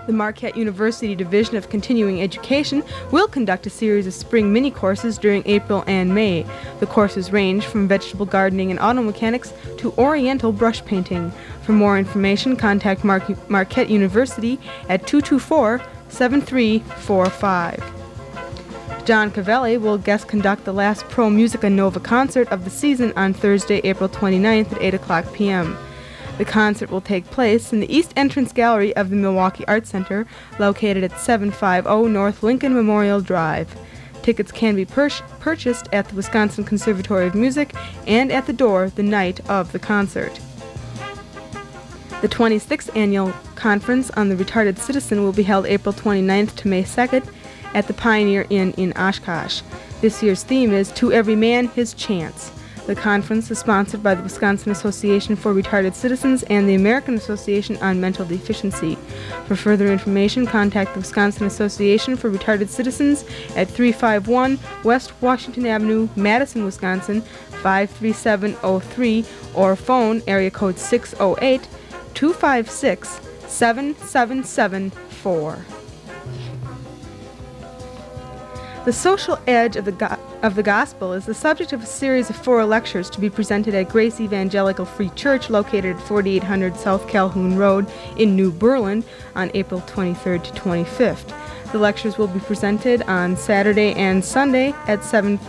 The Marquette University Division of Continuing Education will conduct a series of spring mini-courses during April and May. The courses range from vegetable gardening and auto mechanics to oriental brush painting. For more information, contact Marquette University at 224-7345. John Cavelli will guest conduct the last Pro Musica Nova concert of the season on Thursday, April 29th at 8 o'clock p.m. The concert will take place in the East Entrance Gallery of the Milwaukee Arts Center, located at 750 North Lincoln Memorial Drive. Tickets can be purchased at the Wisconsin Conservatory of Music and at the door the night of the concert. The 26th Annual Conference on the Retarded Citizen will be held April 29th to May 2nd at the Pioneer Inn in Oshkosh. This year's theme is To Every Man His Chance. The conference is sponsored by the Wisconsin Association for Retarded Citizens and the American Association on Mental Deficiency. For further information, contact the Wisconsin Association for Retarded Citizens at 351 West Washington Avenue, Madison, Wisconsin, 53703, or phone area code 608-256-7774. The Social Edge of the Gospel is the subject of a series of 4 lectures to be presented at Grace Evangelical Free Church, located at 4800 South Calhoun Road in New Berlin, on April 23rd to 25th. The lectures will be presented on Saturday and Sunday at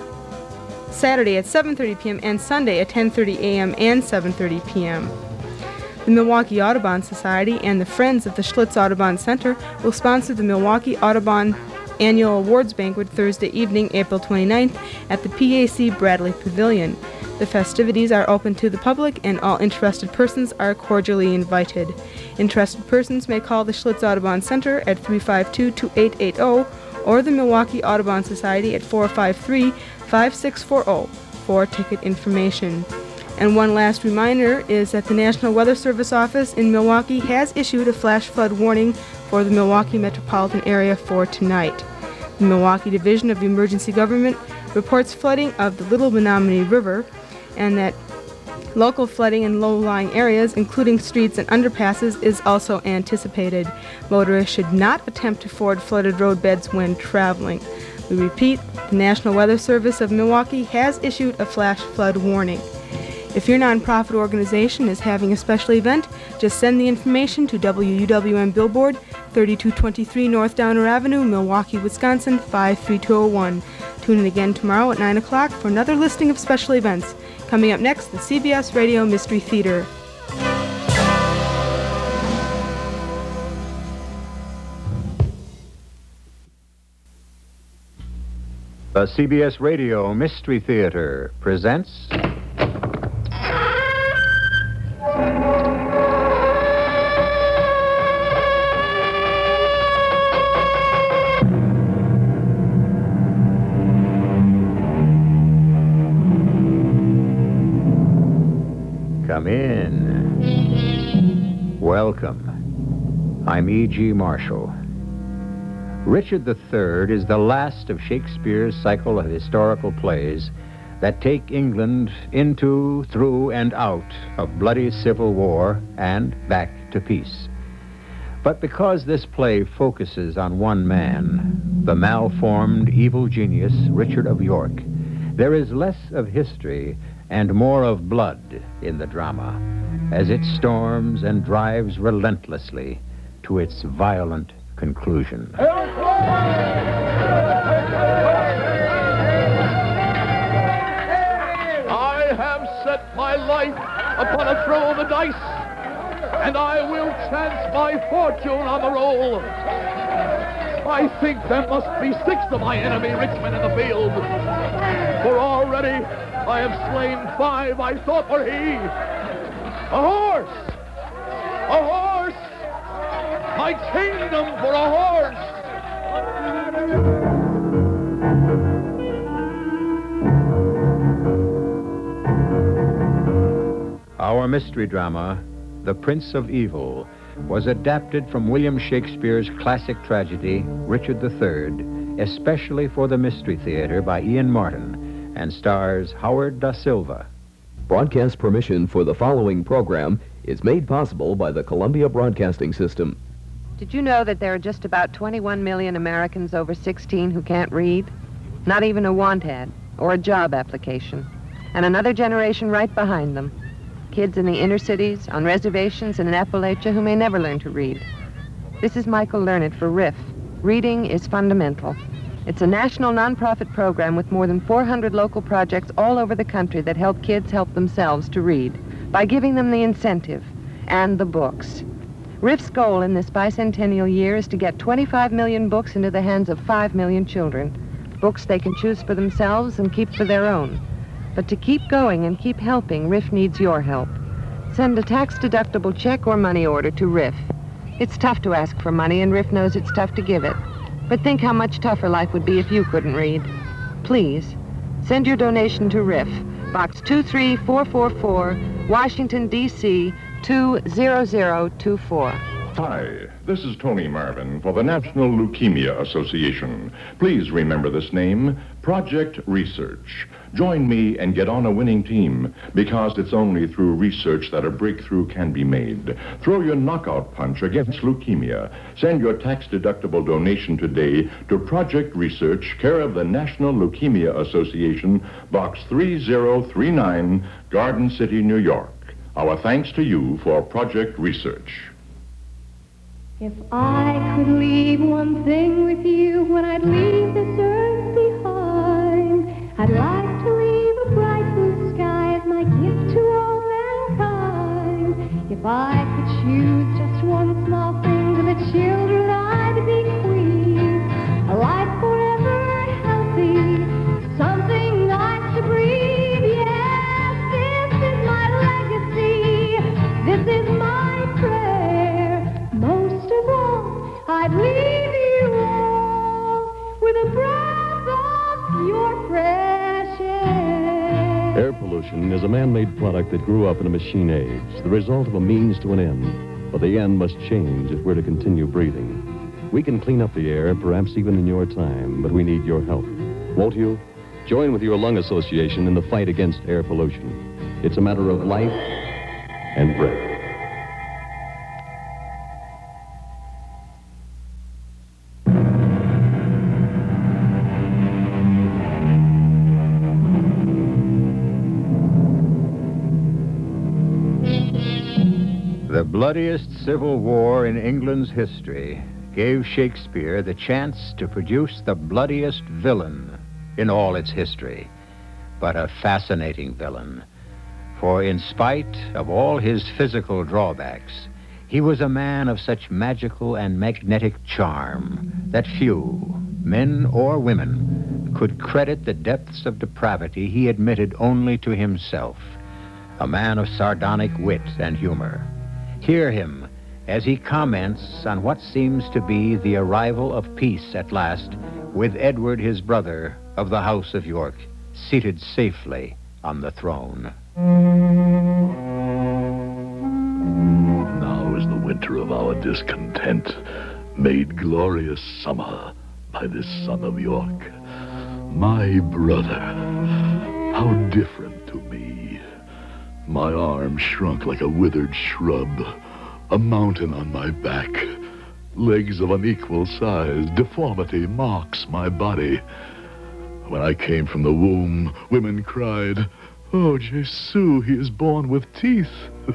7:30 p.m. and Sunday at 10:30 a.m. and 7:30 p.m. The Milwaukee Audubon Society and the Friends of the Schlitz Audubon Center will sponsor the Milwaukee Audubon Annual Awards Banquet Thursday evening, April 29th, at the PAC Bradley Pavilion. The festivities are open to the public, and all interested persons are cordially invited. Interested persons may call the Schlitz Audubon Center at 352-2880 or the Milwaukee Audubon Society at 453-5640 for ticket information. And one last reminder is that the National Weather Service office in Milwaukee has issued a flash flood warning for the Milwaukee metropolitan area for tonight. The Milwaukee Division of Emergency Government reports flooding of the Little Menominee River, and that local flooding in low-lying areas, including streets and underpasses, is also anticipated. Motorists should not attempt to ford flooded roadbeds when traveling. We repeat, the National Weather Service of Milwaukee has issued a flash flood warning. If your nonprofit organization is having a special event, just send the information to WUWM Billboard, 3223 North Downer Avenue, Milwaukee, Wisconsin, 53201. Tune in again tomorrow at 9 o'clock for another listing of special events. Coming up next, the CBS Radio Mystery Theater. The CBS Radio Mystery Theater presents... Come in. Welcome. I'm E.G. Marshall. Richard III is the last of Shakespeare's cycle of historical plays that take England into, through, and out of bloody civil war and back to peace. But because this play focuses on one man, the malformed evil genius Richard of York, there is less of history and more of blood in the drama as it storms and drives relentlessly to its violent conclusion. I have set my life upon a throw of the dice, and I will chance my fortune on the roll. I think there must be 6 of my enemy Richmond in the field, for already I have slain 5 I thought were he. A horse! A horse! My kingdom for a horse! Our mystery drama, The Prince of Evil, was adapted from William Shakespeare's classic tragedy, Richard III, especially for the Mystery Theater by Ian Martin, and stars Howard Da Silva. Broadcast permission for the following program is made possible by the Columbia Broadcasting System. Did you know that there are just about 21 million Americans over 16 who can't read? Not even a want ad or a job application. And another generation right behind them. Kids in the inner cities, on reservations, and in Appalachia who may never learn to read. This is Michael Learned for RIF. Reading is fundamental. It's a national nonprofit program with more than 400 local projects all over the country that help kids help themselves to read by giving them the incentive and the books. RIF's goal in this bicentennial year is to get 25 million books into the hands of 5 million children. Books they can choose for themselves and keep for their own. But to keep going and keep helping, RIF needs your help. Send a tax-deductible check or money order to RIF. It's tough to ask for money, and RIF knows it's tough to give it. But think how much tougher life would be if you couldn't read. Please, send your donation to RIF, Box 23444, Washington, D.C., 20024. Hi, this is Tony Marvin for the National Leukemia Association. Please remember this name, Project Research. Join me and get on a winning team, because it's only through research that a breakthrough can be made. Throw your knockout punch against leukemia. Send your tax-deductible donation today to Project Research, care of the National Leukemia Association, Box 3039, Garden City, New York. Our thanks to you for Project Research. If I could leave one thing with you when I'd leave this earth behind, I'd like to leave a bright blue sky as my gift to all mankind. If I could choose just one small thing to the children I'd bequeath, a life forever healthy, something nice to breathe. Yes, this is my legacy, this is my prayer. Most of all, I'd leave you all with a breath of pure fresh air. Air pollution is a man-made product that grew up in a machine age, the result of a means to an end. But the end must change if we're to continue breathing. We can clean up the air, perhaps even in your time, but we need your help. Won't you? Join with your lung association in the fight against air pollution. It's a matter of life and breath. The bloodiest civil war in England's history gave Shakespeare the chance to produce the bloodiest villain in all its history, but a fascinating villain. For in spite of all his physical drawbacks, he was a man of such magical and magnetic charm that few, men or women, could credit the depths of depravity he admitted only to himself. A man of sardonic wit and humor. Hear him as he comments on what seems to be the arrival of peace at last, with Edward, his brother, of the House of York, seated safely on the throne. Now is the winter of our discontent made glorious summer by this son of York. My brother, how different to me. My arm shrunk like a withered shrub, a mountain on my back, legs of unequal size, deformity marks my body. When I came from the womb, women cried, "Oh, Jesu, he is born with teeth."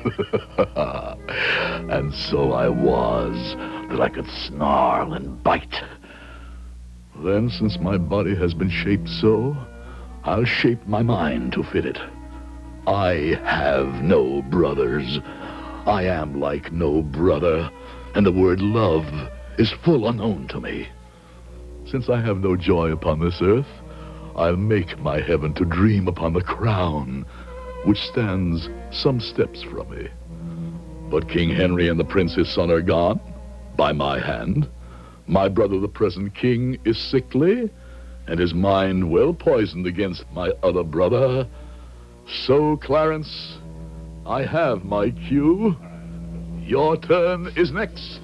And so I was, that I could snarl and bite. Then, since my body has been shaped so, I'll shape my mind to fit it. I have no brothers. I am like no brother, and the word love is full unknown to me. Since I have no joy upon this earth, I'll make my heaven to dream upon the crown, which stands some steps from me. But King Henry and the prince his son are gone, by my hand. My brother the present king is sickly, and his mind well poisoned against my other brother. So, Clarence, I have my cue. Your turn is next.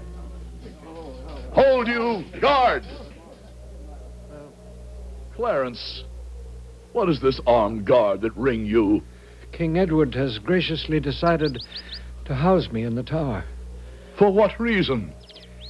Hold you, guard! Clarence, what is this armed guard that ring you? King Edward has graciously decided to house me in the tower. For what reason?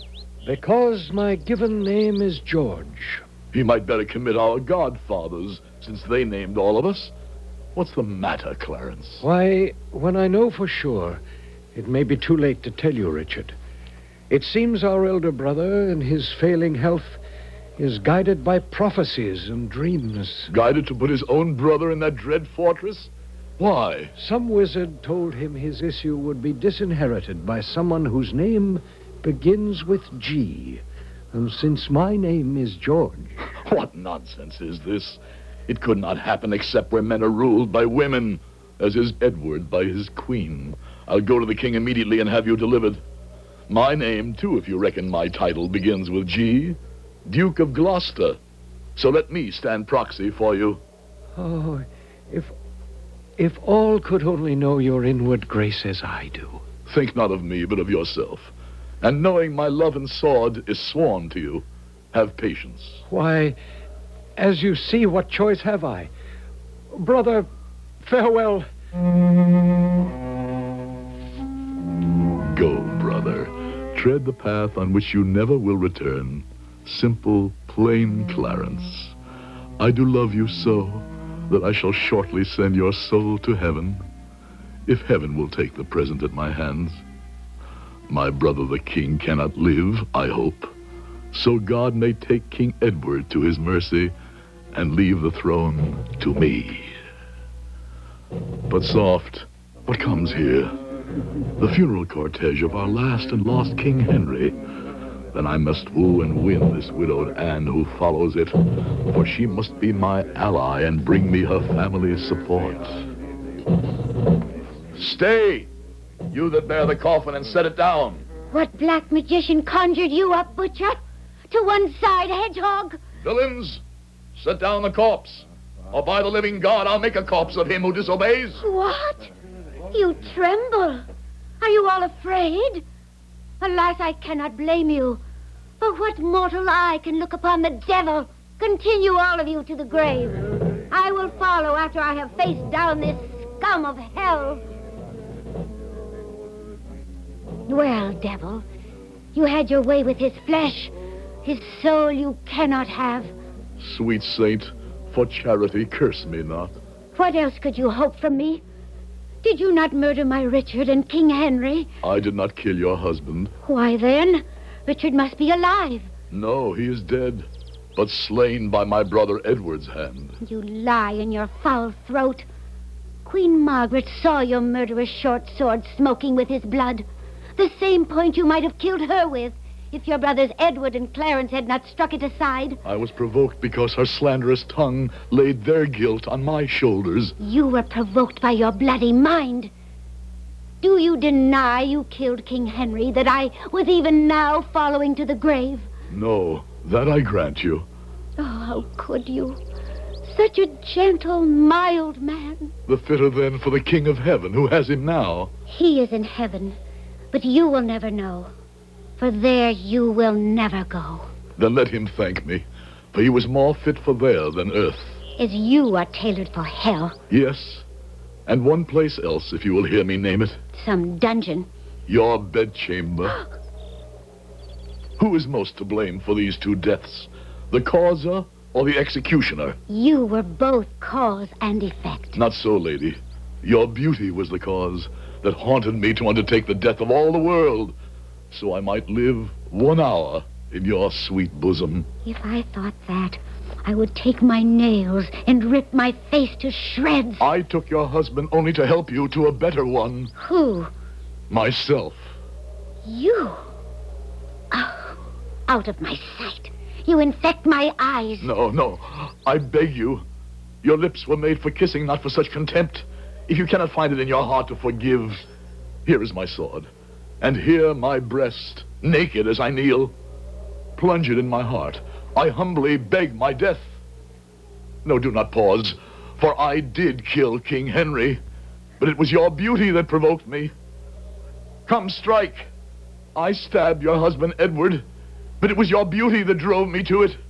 Because my given name is George. He might better commit our godfathers, since they named all of us. What's the matter, Clarence? Why, when I know for sure, it may be too late to tell you, Richard. It seems our elder brother, in his failing health, is guided by prophecies and dreams. Guided to put his own brother in that dread fortress? Why? Some wizard told him his issue would be disinherited by someone whose name begins with G. And since my name is George... What nonsense is this? It could not happen except where men are ruled by women, as is Edward by his queen. I'll go to the king immediately and have you delivered. My name, too, if you reckon my title, begins with G. Duke of Gloucester. So let me stand proxy for you. Oh, if all could only know your inward grace as I do. Think not of me, but of yourself. And knowing my love and sword is sworn to you, have patience. Why, as you see, what choice have I? Brother, farewell. Go, brother. Tread the path on which you never will return. Simple, plain Clarence. I do love you so that I shall shortly send your soul to heaven, if heaven will take the present at my hands. My brother the king cannot live, I hope, so God may take King Edward to his mercy and leave the throne to me. But soft, what comes here? The funeral cortege of our last and lost King Henry. Then I must woo and win this widowed Anne who follows it, for she must be my ally and bring me her family's support. Stay, you that bear the coffin, and set it down. What black magician conjured you up, Butcher? To one side, Hedgehog. Villains, set down the corpse, or by the living God, I'll make a corpse of him who disobeys. What? You tremble. Are you all afraid? Alas, I cannot blame you. For what mortal eye can look upon the devil? Continue all of you to the grave. I will follow after I have faced down this scum of hell. Well, devil, you had your way with his flesh. His soul you cannot have. Sweet saint, for charity curse me not. What else could you hope from me? Did you not murder my Richard and King Henry? I did not kill your husband. Why then, Richard must be alive. No, he is dead, but slain by my brother Edward's hand. You lie in your foul throat. Queen Margaret saw your murderous short sword smoking with his blood. The same point you might have killed her with, if your brothers Edward and Clarence had not struck it aside. I was provoked because her slanderous tongue laid their guilt on my shoulders. You were provoked by your bloody mind. Do you deny you killed King Henry, that I was even now following to the grave? No, that I grant you. Oh, how could you? Such a gentle, mild man. The fitter then for the King of Heaven, who has him now. He is in heaven, but you will never know. For there you will never go. Then let him thank me, for he was more fit for there than earth. As you are tailored for hell. Yes, and one place else, if you will hear me name it. Some dungeon. Your bedchamber. Who is most to blame for these two deaths? The causer or the executioner? You were both cause and effect. Not so, lady. Your beauty was the cause that haunted me to undertake the death of all the world, so I might live 1 hour in your sweet bosom. If I thought that, I would take my nails and rip my face to shreds. I took your husband only to help you to a better one. Who? Myself. You? Oh, out of my sight. You infect my eyes. No. I beg you. Your lips were made for kissing, not for such contempt. If you cannot find it in your heart to forgive, here is my sword. And here my breast, naked as I kneel. Plunge it in my heart. I humbly beg my death. No, do not pause, for I did kill King Henry, but it was your beauty that provoked me. Come, strike. I stabbed your husband, Edward, but it was your beauty that drove me to it.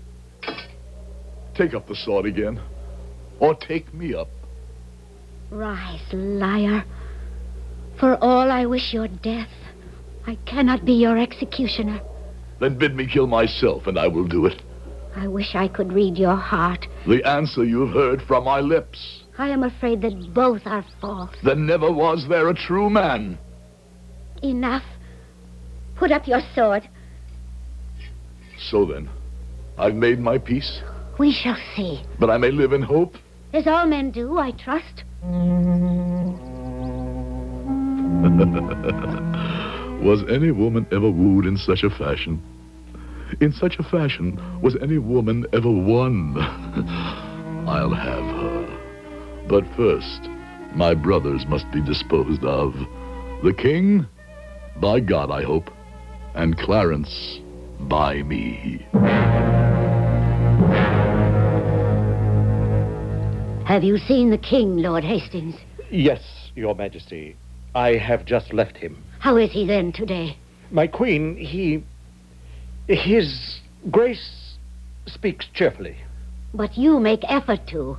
Take up the sword again, or take me up. Rise, liar. For all I wish your death, I cannot be your executioner. Then bid me kill myself, and I will do it. I wish I could read your heart. The answer you've heard from my lips. I am afraid that both are false. Then never was there a true man. Enough. Put up your sword. So then, I've made my peace, We shall see. but I may live in hope. As all men do, I trust. Was any woman ever wooed in such a fashion? In such a fashion, was any woman ever won? I'll have her. But first, my brothers must be disposed of. The king, by God, I hope, and Clarence, by me. Have you seen the king, Lord Hastings? Yes, Your Majesty. I have just left him. How is he then today? My queen, His Grace speaks cheerfully. But you make effort to.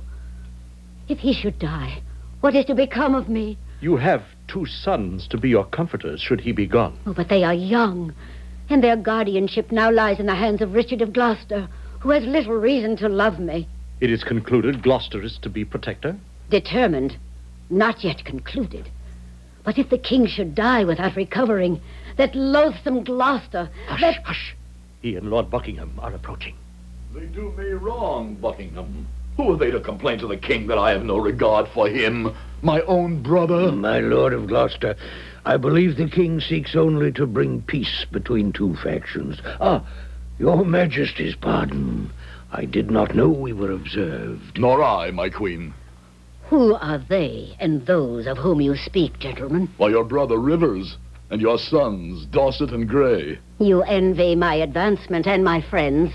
If he should die, what is to become of me? You have 2 sons to be your comforters should he be gone. Oh, but they are young, and their guardianship now lies in the hands of Richard of Gloucester, who has little reason to love me. It is concluded Gloucester is to be protector? Determined, not yet concluded. But if the king should die without recovering, that loathsome Gloucester... Hush. He and Lord Buckingham are approaching. They do me wrong, Buckingham. Who are they to complain to the king that I have no regard for him, my own brother? My lord of Gloucester, I believe the king seeks only to bring peace between 2 factions. Your Majesty's pardon. I did not know we were observed. Nor I, my queen. Who are they and those of whom you speak, gentlemen? Why, your brother Rivers, and your sons, Dorset and Grey. You envy my advancement and my friends.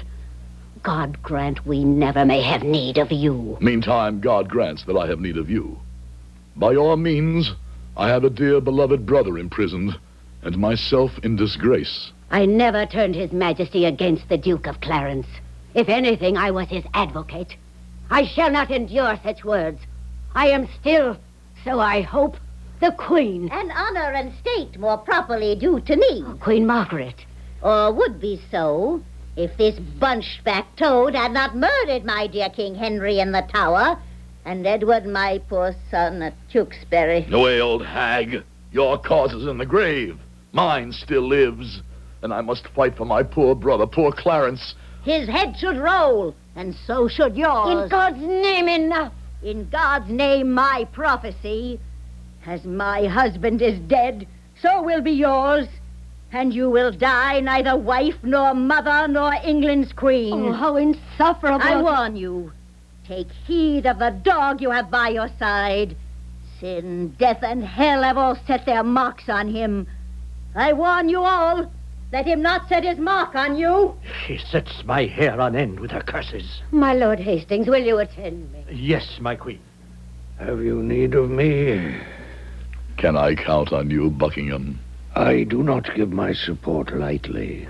God grant we never may have need of you. Meantime, God grants that I have need of you. By your means, I have a dear beloved brother imprisoned, and myself in disgrace. I never turned his majesty against the Duke of Clarence. If anything, I was his advocate. I shall not endure such words. I am still, so I hope, the Queen. An honor and state more properly due to me. Queen Margaret. Or would be so, if this bunchback toad had not murdered my dear King Henry in the Tower, and Edward, my poor son, at Tewkesbury. Away, old hag. Your cause is in the grave. Mine still lives, and I must fight for my poor brother, poor Clarence. His head should roll, and so should yours. In God's name, enough. In God's name, my prophecy. As my husband is dead, so will be yours. And you will die neither wife nor mother nor England's queen. Oh, how insufferable. I warn you. Take heed of the dog you have by your side. Sin, death, and hell have all set their marks on him. I warn you all. Let him not set his mark on you. She sets my hair on end with her curses. My Lord Hastings, will you attend me? Yes, my queen. Have you need of me? Can I count on you, Buckingham? I do not give my support lightly.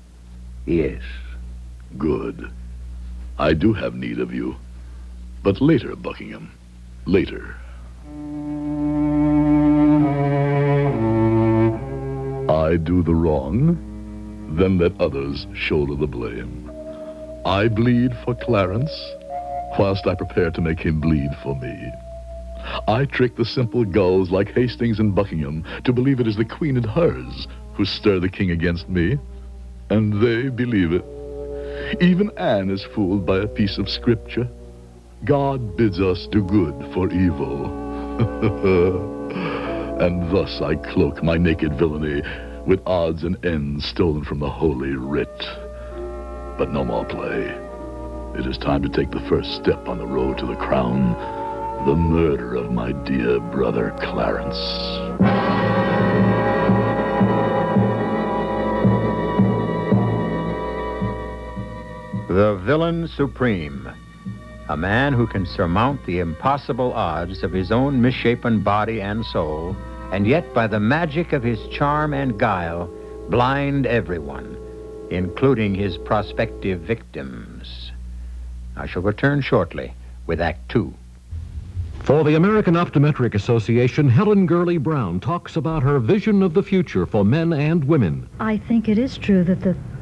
Yes. Good. I do have need of you. But later, Buckingham. Later. I do the wrong, then let others shoulder the blame. I bleed for Clarence, whilst I prepare to make him bleed for me. I trick the simple gulls like Hastings and Buckingham to believe it is the queen and hers who stir the king against me, and they believe it. Even Anne is fooled by a piece of scripture. God bids us do good for evil. And thus I cloak my naked villainy with odds and ends stolen from the Holy Writ. But no more play. It is time to take the first step on the road to the crown, the murder of my dear brother Clarence. The villain supreme. A man who can surmount the impossible odds of his own misshapen body and soul, and yet by the magic of his charm and guile, blind everyone, including his prospective victims. I shall return shortly with Act Two. For the American Optometric Association, Helen Gurley Brown talks about her vision of the future for men and women. I think it is true that the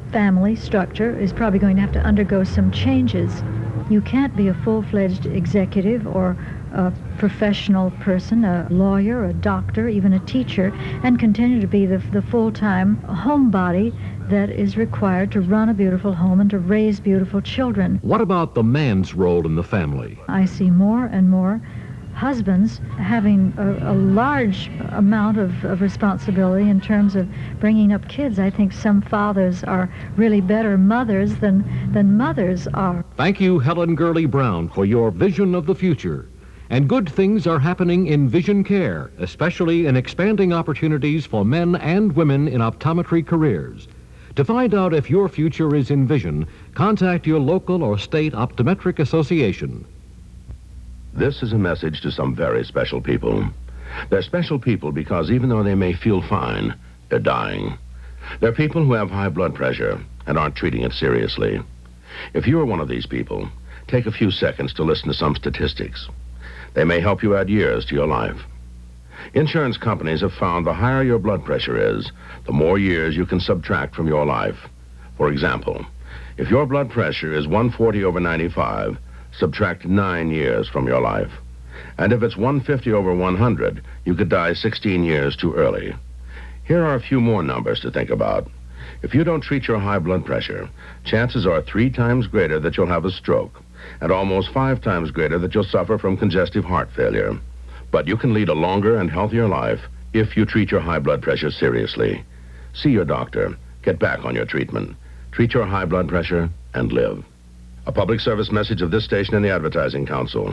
family structure is probably going to have to undergo some changes. You can't be a full-fledged executive or a professional person, a lawyer, a doctor, even a teacher, and continue to be the full-time homebody that is required to run a beautiful home and to raise beautiful children. What about the man's role in the family? I see more and more husbands having a large amount of responsibility in terms of bringing up kids. I think some fathers are really better mothers than mothers are. Thank you, Helen Gurley Brown, for your vision of the future. And good things are happening in vision care, especially in expanding opportunities for men and women in optometry careers. To find out if your future is in vision, contact your local or state optometric association. This is a message to some very special people. They're special people because even though they may feel fine, they're dying. They're people who have high blood pressure and aren't treating it seriously. If you are one of these people, take a few seconds to listen to some statistics. They may help you add years to your life. Insurance companies have found the higher your blood pressure is, the more years you can subtract from your life. For example, if your blood pressure is 140/95, subtract 9 years from your life. And if it's 150/100, you could die 16 years too early. Here are a few more numbers to think about. If you don't treat your high blood pressure, chances are 3 times greater that you'll have a stroke, and almost 5 times greater that you'll suffer from congestive heart failure. But you can lead a longer and healthier life if you treat your high blood pressure seriously. See your doctor. Get back on your treatment. Treat your high blood pressure and live. A public service message of this station and the Advertising Council.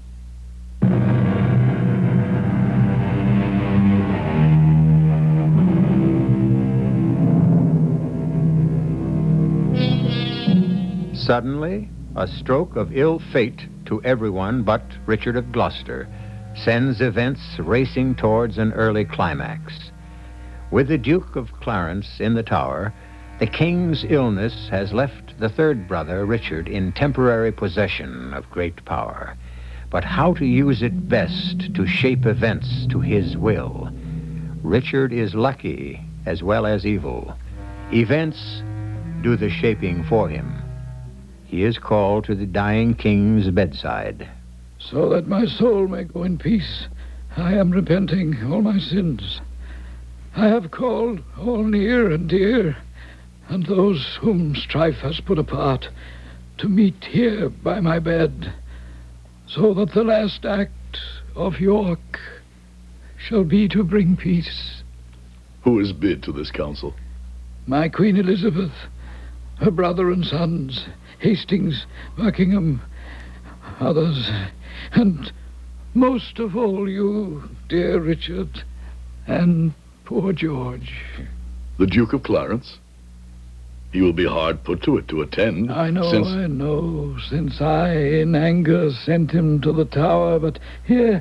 Suddenly, a stroke of ill fate to everyone but Richard of Gloucester sends events racing towards an early climax. With the Duke of Clarence in the Tower, the king's illness has left the third brother, Richard, in temporary possession of great power. But how to use it best to shape events to his will? Richard is lucky as well as evil. Events do the shaping for him. He is called to the dying king's bedside. So that my soul may go in peace, I am repenting all my sins. I have called all near and dear, and those whom strife has put apart, to meet here by my bed, so that the last act of York shall be to bring peace. Who is bid to this council? My Queen Elizabeth, her brother and sons, Hastings, Buckingham, others, and most of all you, dear Richard, and poor George. The Duke of Clarence? He will be hard put to it to attend. I know, since I, in anger, sent him to the Tower, but here,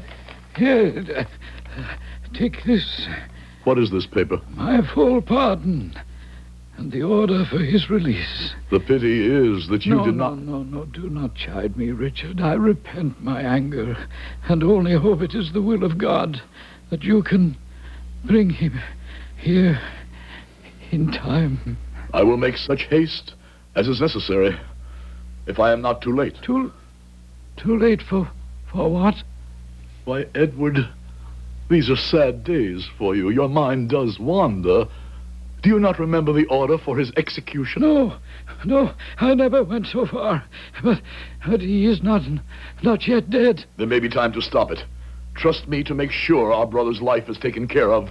take this. What is this paper? My full pardon, and the order for his release. The pity is that you did not... No, do not chide me, Richard. I repent my anger, and only hope it is the will of God that you can bring him here in time. I will make such haste as is necessary, if I am not too late. Too late for what? Why, Edward, these are sad days for you. Your mind does wander. Do you not remember the order for his execution? No, I never went so far. But he is not yet dead. There may be time to stop it. Trust me to make sure our brother's life is taken care of.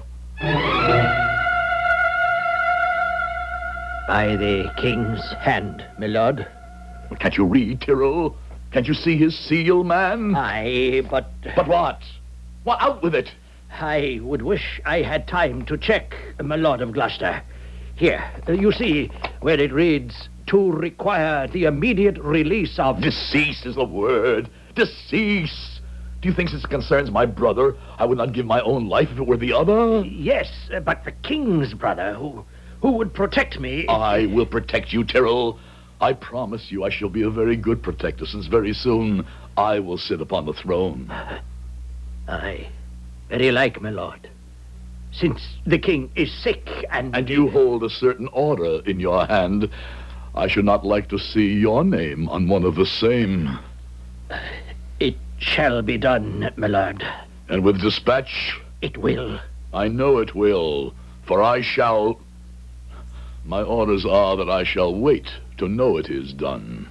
By the king's hand, my lord. Can't you read, Tyrrell? Can't you see his seal, man? Aye, but... But what? What, out with it? I would wish I had time to check, my lord of Gloucester. Here, you see where it reads, to require the immediate release of... Decease is the word. Decease. Do you think since it concerns my brother, I would not give my own life if it were the other? Yes, but the king's brother, who would protect me... I will protect you, Tyrrell. I promise you I shall be a very good protector, since very soon I will sit upon the throne. Aye, very like, my lord. since the king is sick and... And you hold a certain order in your hand, I should not like to see your name on one of the same. It shall be done, my lord. And with dispatch? It will. I know it will, for I shall... My orders are that I shall wait to know it is done.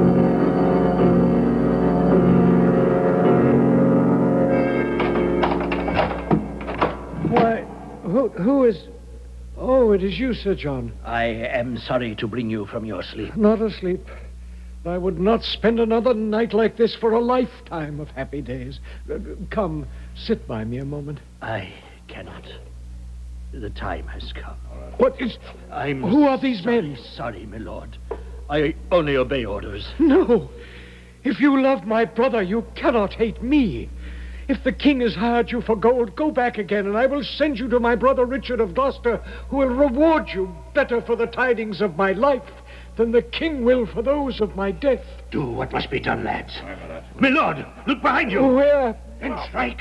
Why, who is... Oh, it is you, Sir John. I am sorry to bring you from your sleep. Not asleep. I would not spend another night like this for a lifetime of happy days. Come, sit by me a moment. I cannot. The time has come. What is... Who are these men? Sorry, my lord. I only obey orders. No. If you love my brother, you cannot hate me. If the king has hired you for gold, go back again, and I will send you to my brother Richard of Gloucester, who will reward you better for the tidings of my life than the king will for those of my death. Do what must be done, lads. My lord, look behind you. Where? And strike.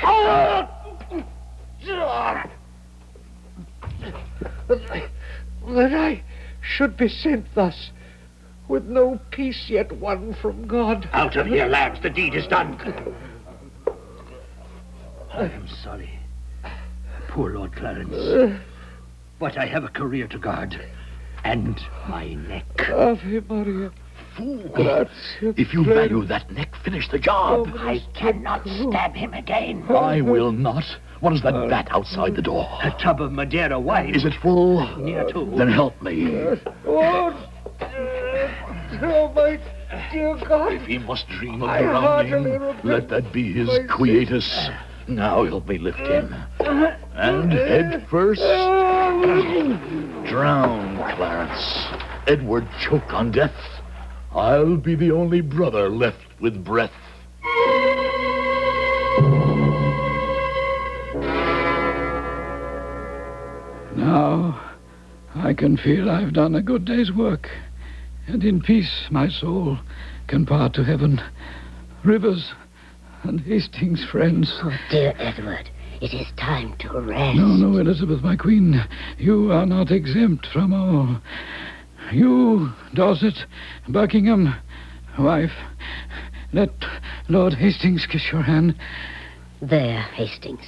That I should be sent thus, with no peace yet won from God. Out of here, lads. The deed is done. I am sorry. Poor Lord Clarence. But I have a career to guard. And my neck. Ave Maria. Fool. If you value that neck, finish the job. I cannot stab him again. I will not. What is that vat outside the door? A tub of Madeira wine. Is it full? Near to. Then help me. Oh, my dear God. If he must dream of drowning, let that be his quietus. Now help me lift him. And head first. Drown, Clarence. Edward choke on death. I'll be the only brother left with breath. Now, I can feel I've done a good day's work, and in peace my soul can part to heaven. Rivers and Hastings, friends. Oh, dear Edward, it is time to rest. No, Elizabeth, my queen. You are not exempt from all. You, Dorset, Buckingham, wife, let Lord Hastings kiss your hand. There, Hastings.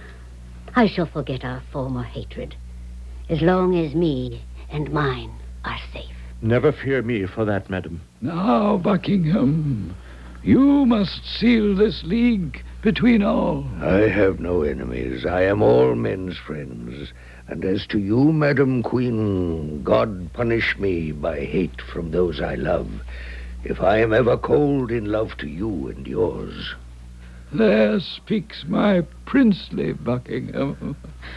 I shall forget our former hatred, as long as me and mine are safe. Never fear me for that, madam. Now, Buckingham, you must seal this league between all. I have no enemies. I am all men's friends. And as to you, Madam Queen, God punish me by hate from those I love, if I am ever cold in love to you and yours. There speaks my princely Buckingham.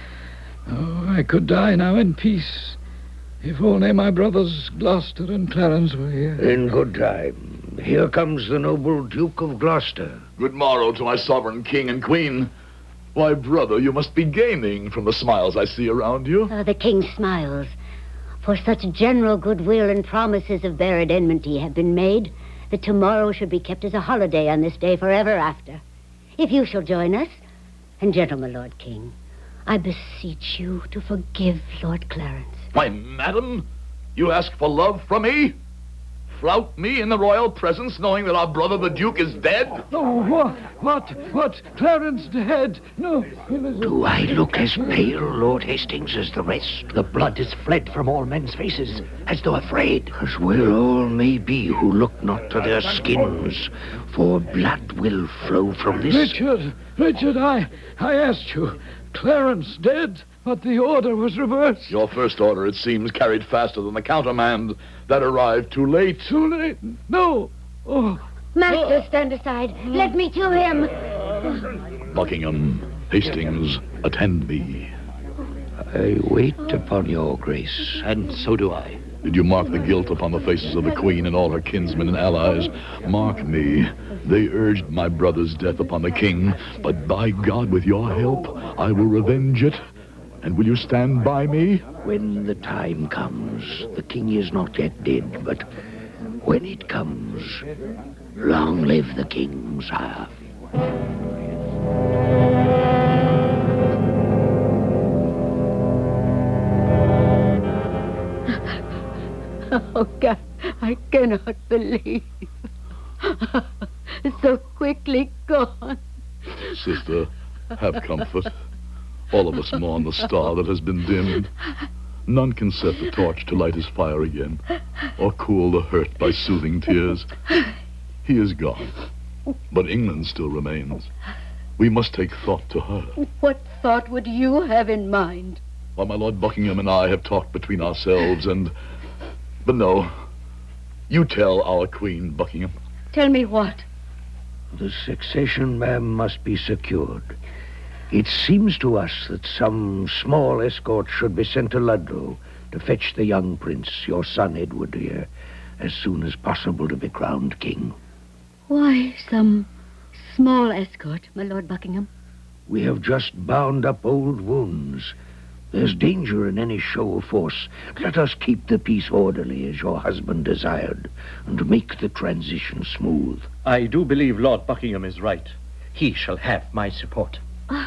Oh, I could die now in peace, if only my brothers Gloucester and Clarence were here. In good time. Here comes the noble Duke of Gloucester. Good morrow to my sovereign king and queen. Why, brother, you must be gaining from the smiles I see around you. The king smiles. For such general goodwill and promises of buried enmity have been made that tomorrow should be kept as a holiday on this day forever after. If you shall join us, and gentlemen, Lord King, I beseech you to forgive Lord Clarence. Why, madam, you ask for love from me? Flout me in the royal presence, knowing that our brother the Duke is dead? Oh, what? Clarence dead? No, Elizabeth. Do I look as pale, Lord Hastings, as the rest? The blood is fled from all men's faces, as though afraid. As well all may be who look not to their skins, for blood will flow from this. Richard, I asked you. Clarence dead, but the order was reversed. Your first order, it seems, carried faster than the countermand. That arrived too late. Too late? No. Oh. Master, stand aside. Let me to him. Buckingham, Hastings, attend me. I wait upon your grace. And so do I. Did you mark the guilt upon the faces of the queen and all her kinsmen and allies? Mark me. They urged my brother's death upon the king, but by God, with your help, I will revenge it. And will you stand by me? When the time comes, the king is not yet dead, but when it comes, long live the king, sire. Oh, God, I cannot believe. So quickly gone. Sister, have comfort. All of us mourn the star that has been dimmed. None can set the torch to light his fire again, or cool the hurt by soothing tears. He is gone, but England still remains. We must take thought to her. What thought would you have in mind? While my Lord Buckingham and I have talked between ourselves and... But no. You tell our Queen, Buckingham. Tell me what? The succession, ma'am, must be secured. It seems to us that some small escort should be sent to Ludlow to fetch the young prince, your son Edward here, as soon as possible to be crowned king. Why some small escort, my Lord Buckingham? We have just bound up old wounds. There's danger in any show of force. Let us keep the peace orderly as your husband desired, and make the transition smooth. I do believe Lord Buckingham is right. He shall have my support.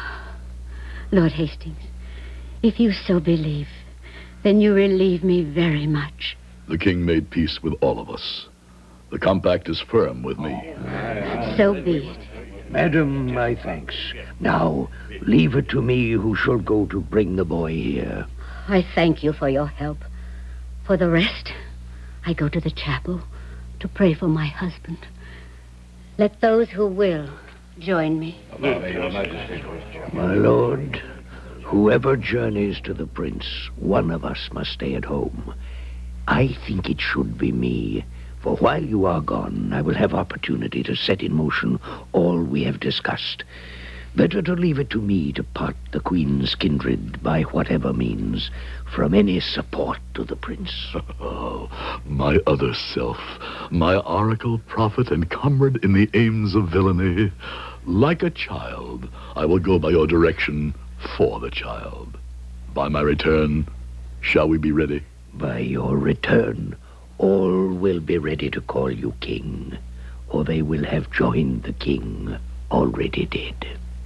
Lord Hastings, if you so believe, then you relieve me very much. The king made peace with all of us. The compact is firm with me. So be it. Madam, my thanks. Now, leave it to me who shall go to bring the boy here. I thank you for your help. For the rest, I go to the chapel to pray for my husband. Let those who will join me. My lord, whoever journeys to the prince, one of us must stay at home. I think it should be me. For while you are gone, I will have opportunity to set in motion all we have discussed. Better to leave it to me to part the Queen's kindred by whatever means from any support to the prince. Oh, my other self, my oracle, prophet, and comrade in the aims of villainy. Like a child, I will go by your direction for the child. By my return, shall we be ready? By your return, all will be ready to call you king, or they will have joined the king already dead.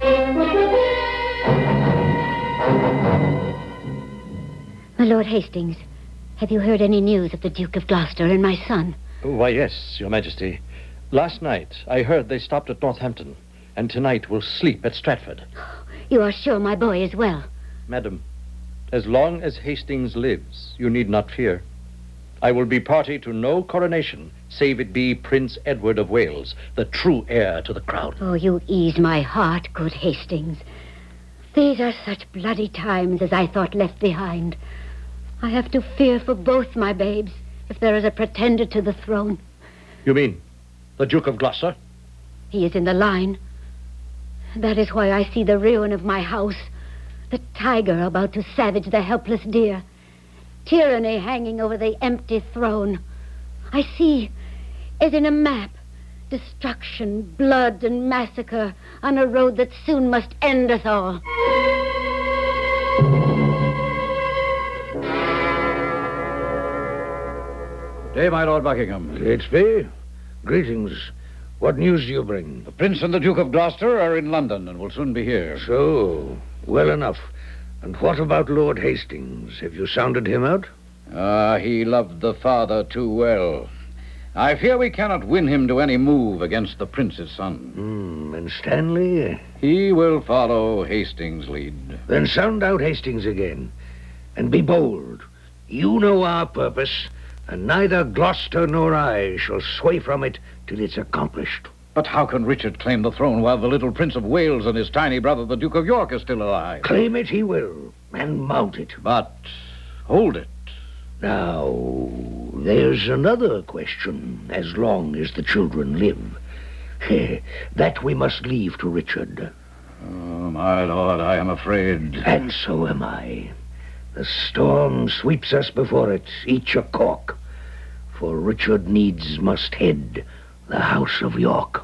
My Lord Hastings, have you heard any news of the Duke of Gloucester and my son? Why, yes, Your Majesty. Last night, I heard they stopped at Northampton, and tonight will sleep at Stratford. You are sure my boy is well? Madam, as long as Hastings lives, you need not fear. I will be party to no coronation, save it be Prince Edward of Wales, the true heir to the crown. Oh, you ease my heart, good Hastings. These are such bloody times as I thought left behind. I have to fear for both my babes if there is a pretender to the throne. You mean the Duke of Gloucester? He is in the line. That is why I see the ruin of my house, the tiger about to savage the helpless deer, tyranny hanging over the empty throne. I see, as in a map, destruction, blood, and massacre on a road that soon must end us all. Day, my Lord Buckingham. Catesby, greetings. What news do you bring? The Prince and the Duke of Gloucester are in London and will soon be here. So, well enough. And what about Lord Hastings? Have you sounded him out? He loved the father too well. I fear we cannot win him to any move against the prince's son. And Stanley? He will follow Hastings' lead. Then sound out Hastings again. And be bold. You know our purpose, and neither Gloucester nor I shall sway from it till it's accomplished. But how can Richard claim the throne while the little Prince of Wales and his tiny brother, the Duke of York, are still alive? Claim it he will, and mount it. But hold it. Now, there's another question, as long as the children live. That we must leave to Richard. Oh, my lord, I am afraid. And so am I. The storm sweeps us before it, each a cork. For Richard needs must head the House of York.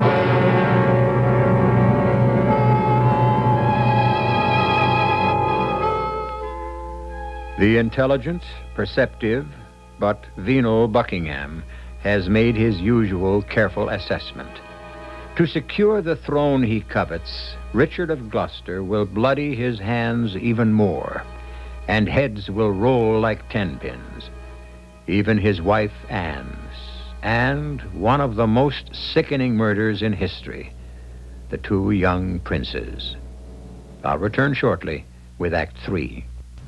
The intelligent, perceptive, but venal Buckingham has made his usual careful assessment. To secure the throne he covets, Richard of Gloucester will bloody his hands even more. and heads will roll like 10-pins. Even his wife Anne's, and one of the most sickening murders in history, the two young princes. I'll return shortly with Act 3.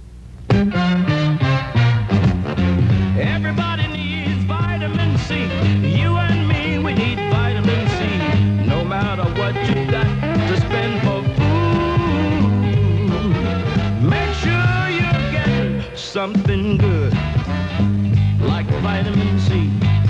Everybody needs vitamin C. You and me, we need vitamin C. No matter what you got to spend for food, make sure you're getting something good, like vitamin C.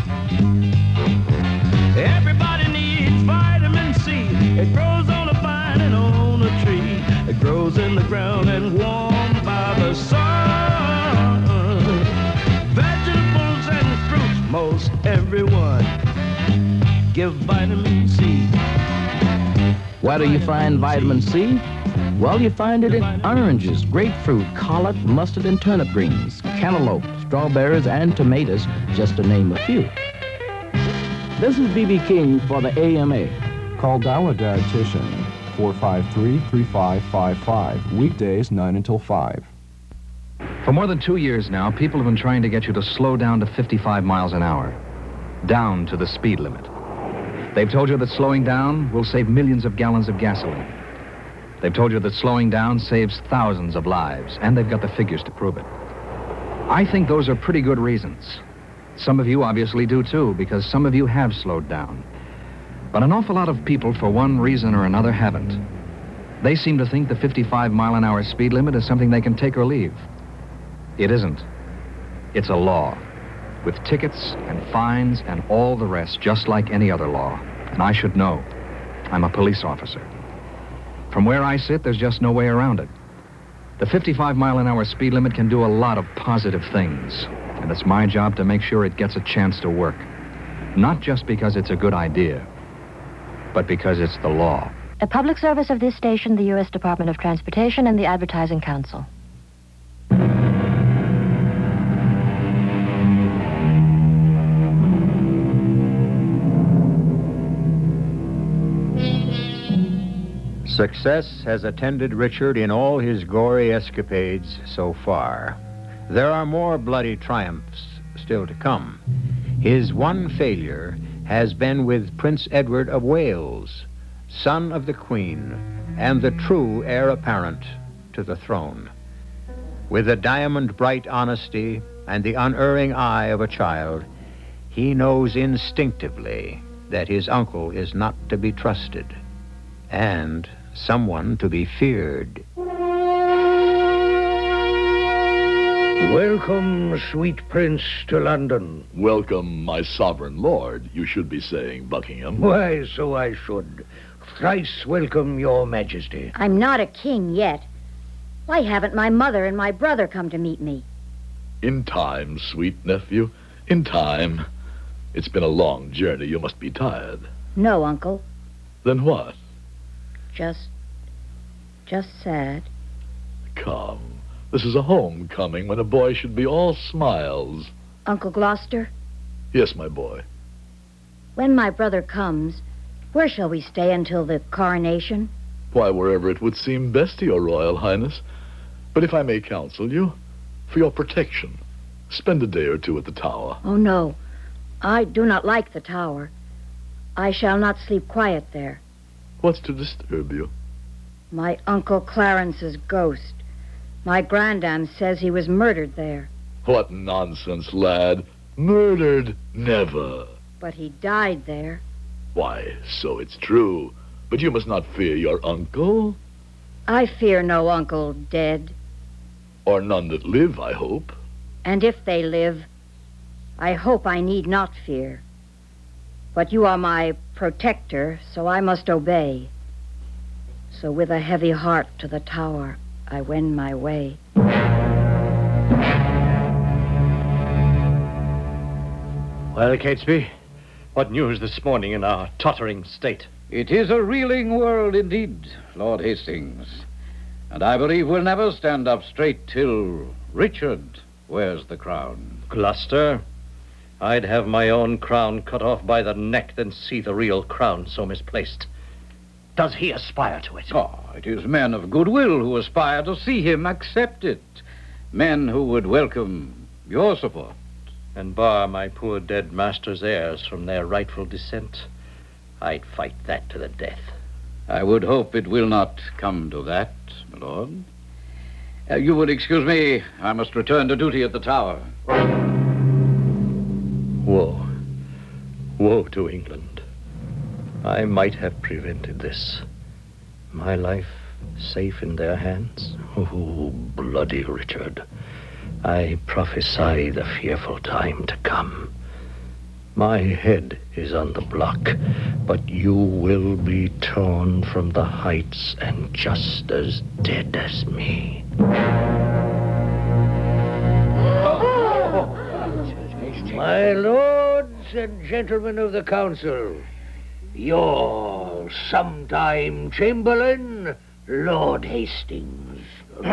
Everybody needs vitamin C. It grows on a vine and on a tree. It grows in the ground and warmed by the sun. Vegetables and fruits, most everyone give vitamin C. Where do you find vitamin C? Well, you find it in oranges, grapefruit, collard, mustard, and turnip greens, cantaloupe, strawberries, and tomatoes, just to name a few. This is B.B. King for the AMA. Call Dollar Dietitian, 453-3555, weekdays 9 until 5. For more than 2 years now, people have been trying to get you to slow down to 55 miles an hour, down to the speed limit. They've told you that slowing down will save millions of gallons of gasoline. They've told you that slowing down saves thousands of lives, and they've got the figures to prove it. I think those are pretty good reasons. Some of you obviously do too, because some of you have slowed down. But an awful lot of people, for one reason or another, haven't. They seem to think the 55-mile-an-hour speed limit is something they can take or leave. It isn't. It's a law, with tickets and fines and all the rest, just like any other law. And I should know. I'm a police officer. From where I sit, there's just no way around it. The 55-mile-an-hour speed limit can do a lot of positive things, and it's my job to make sure it gets a chance to work. Not just because it's a good idea, but because it's the law. A public service of this station, the U.S. Department of Transportation, and the Advertising Council. Success has attended Richard in all his gory escapades so far. There are more bloody triumphs still to come. His one failure has been with Prince Edward of Wales, son of the Queen, and the true heir apparent to the throne. With the diamond-bright honesty and the unerring eye of a child, he knows instinctively that his uncle is not to be trusted, and someone to be feared. Welcome, sweet prince, to London. Welcome, my sovereign lord. You should be saying, Buckingham. Why, so I should. Thrice welcome, your majesty. I'm not a king yet. Why haven't my mother and my brother come to meet me? In time, sweet nephew. In time. It's been a long journey. You must be tired. No, Uncle. Then what? Just sad. Come. This is a homecoming when a boy should be all smiles. Uncle Gloucester? Yes, my boy. When my brother comes, where shall we stay until the coronation? Why, wherever it would seem best to your royal highness. But if I may counsel you, for your protection, spend a day or two at the Tower. Oh, no. I do not like the Tower. I shall not sleep quiet there. What's to disturb you? My Uncle Clarence's ghost. My grandam says he was murdered there. What nonsense, lad. Murdered? Never. But he died there. Why, so it's true. But you must not fear your uncle. I fear no uncle dead. Or none that live, I hope. And if they live, I hope I need not fear. But you are my protector, so I must obey. So with a heavy heart to the Tower, I wend my way. Well, Catesby, what news this morning in our tottering state? It is a reeling world indeed, Lord Hastings. And I believe we'll never stand up straight till Richard wears the crown. Gloucester, I'd have my own crown cut off by the neck than see the real crown so misplaced. Does he aspire to it? Oh, it is men of goodwill who aspire to see him accept it. Men who would welcome your support. And bar my poor dead master's heirs from their rightful descent, I'd fight that to the death. I would hope it will not come to that, my lord. You would excuse me. I must return to duty at the Tower. Woe. Woe to England. I might have prevented this. My life safe in their hands. Oh, bloody Richard. I prophesy the fearful time to come. My head is on the block, but you will be torn from the heights and just as dead as me. My lords and gentlemen of the council, your sometime Chamberlain, Lord Hastings.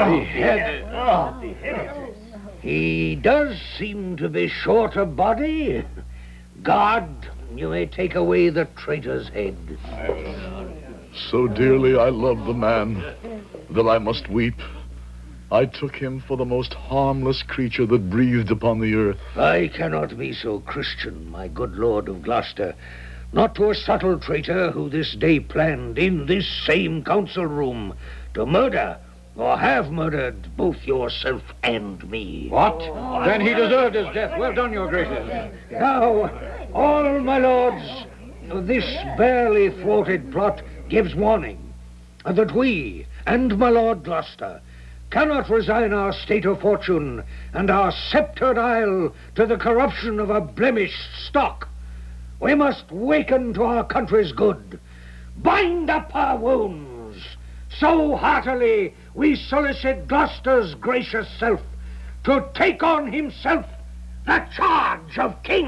He does seem to be short of body. God, you may take away the traitor's head. So dearly I love the man that I must weep. I took him for the most harmless creature that breathed upon the earth. I cannot be so Christian, my good Lord of Gloucester, not to a subtle traitor who this day planned in this same council room to murder or have murdered both yourself and me. What? Then he deserved his death. Well done, your graces. Now, all my lords, this barely thwarted plot gives warning that we and my Lord Gloucester cannot resign our state of fortune and our sceptred isle to the corruption of a blemished stock. We must waken to our country's good, bind up our wounds. So heartily we solicit Gloucester's gracious self to take on himself the charge of king.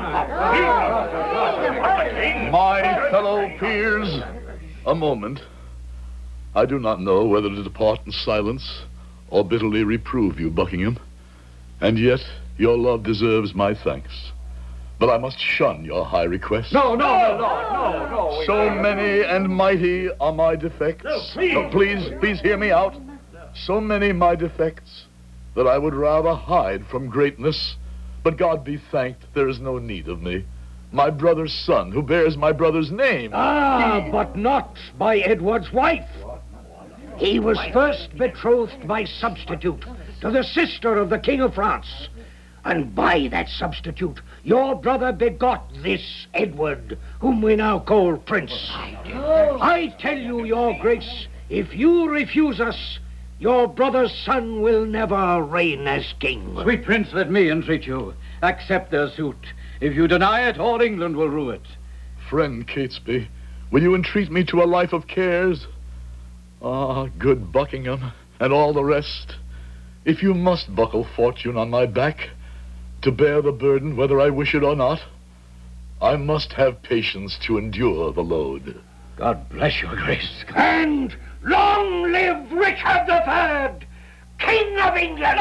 My fellow peers, a moment. I do not know whether to depart in silence or bitterly reprove you, Buckingham. And yet your love deserves my thanks. But I must shun your high request. No. So many and mighty are my defects. Please hear me out. So many my defects that I would rather hide from greatness. But God be thanked, there is no need of me. My brother's son, who bears my brother's name. But not by Edward's wife. He was first betrothed by substitute to the sister of the King of France. And by that substitute, your brother begot this Edward, whom we now call Prince. I tell you, your grace, if you refuse us, your brother's son will never reign as king. Sweet prince, let me entreat you. Accept their suit. If you deny it, all England will rue it. Friend Catesby, will you entreat me to a life of cares? Ah, good Buckingham, and all the rest. If you must buckle fortune on my back, to bear the burden whether I wish it or not, I must have patience to endure the load. God bless your grace. And long live Richard III, King of England!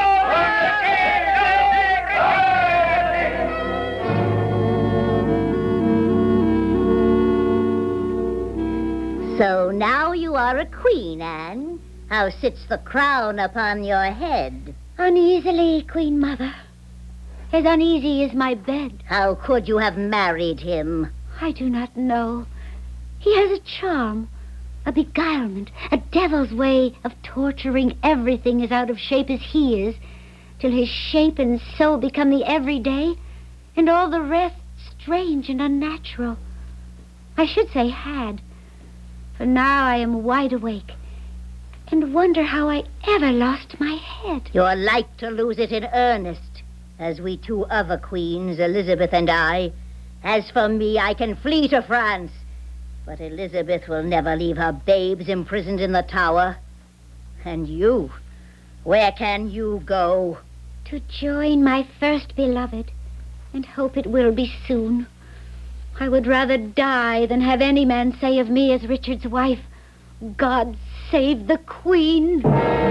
So now you are a queen, Anne. How sits the crown upon your head? Uneasily, Queen Mother. As uneasy as my bed. How could you have married him? I do not know. He has a charm, a beguilement, a devil's way of torturing everything as out of shape as he is, till his shape and soul become the everyday, and all the rest strange and unnatural. I should say had, for now I am wide awake, and wonder how I ever lost my head. You're like to lose it in earnest, as we two other queens, Elizabeth and I. As for me, I can flee to France. But Elizabeth will never leave her babes imprisoned in the Tower. And you, where can you go? To join my first beloved, and hope it will be soon. I would rather die than have any man say of me as Richard's wife, God save the Queen.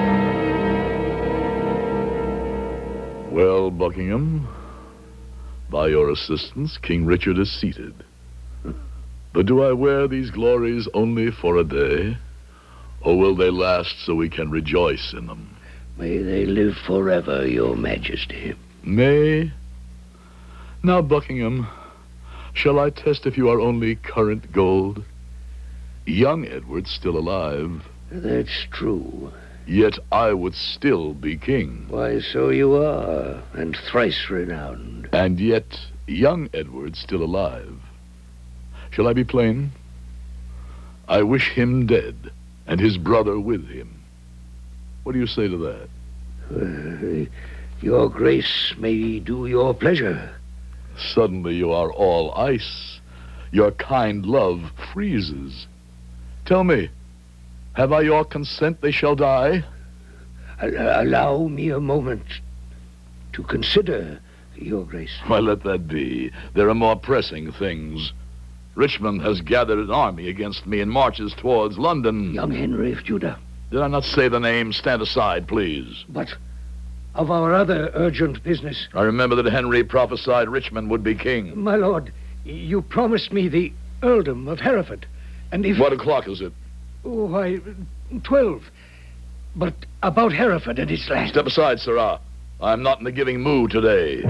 Well, Buckingham, by your assistance, King Richard is seated. But do I wear these glories only for a day, or will they last so we can rejoice in them? May they live forever, Your Majesty. May. Now, Buckingham, shall I test if you are only current gold? Young Edward's still alive. That's true. Yet I would still be king. Why, so you are, and thrice renowned. And yet young Edward's still alive. Shall I be plain? I wish him dead, and his brother with him. What do you say to that? Your Grace may do your pleasure. Suddenly you are all ice. Your kind love freezes. Tell me, have I your consent they shall die? Allow me a moment to consider, Your Grace. Why, let that be. There are more pressing things. Richmond has gathered an army against me and marches towards London. Young Henry of Judah. Did I not say the name? Stand aside, please. But of our other urgent business. I remember that Henry prophesied Richmond would be king. My lord, you promised me the earldom of Hereford. And if... What o'clock is it? Oh, why, 12. But about Hereford and its land. Step aside, sirrah. I'm not in the giving mood today.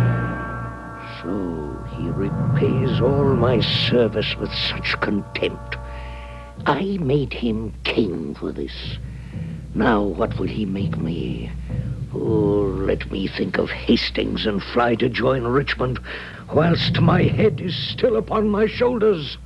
So he repays all my service with such contempt. I made him king for this. Now what will he make me? Oh, let me think of Hastings and fly to join Richmond, whilst my head is still upon my shoulders.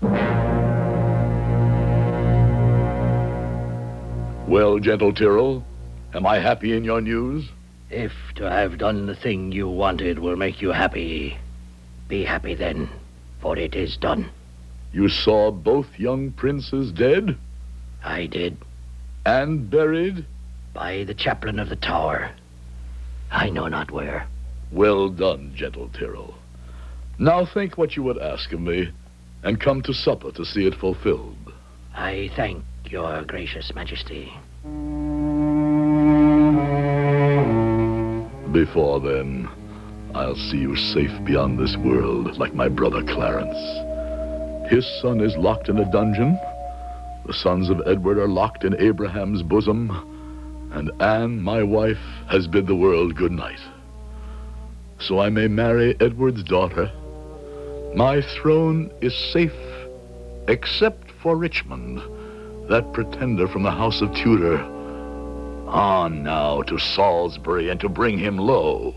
Well, gentle Tyrrell, am I happy in your news? If to have done the thing you wanted will make you happy, be happy then, for it is done. You saw both young princes dead? I did. And buried? By the chaplain of the Tower. I know not where. Well done, gentle Tyrrell. Now think what you would ask of me, and come to supper to see it fulfilled. I thank your gracious majesty. Before then, I'll see you safe beyond this world, like my brother Clarence. His son is locked in a dungeon. The sons of Edward are locked in Abraham's bosom. And Anne, my wife, has bid the world good night. So I may marry Edward's daughter. My throne is safe, except for Richmond, that pretender from the house of Tudor. On now to Salisbury and to bring him low.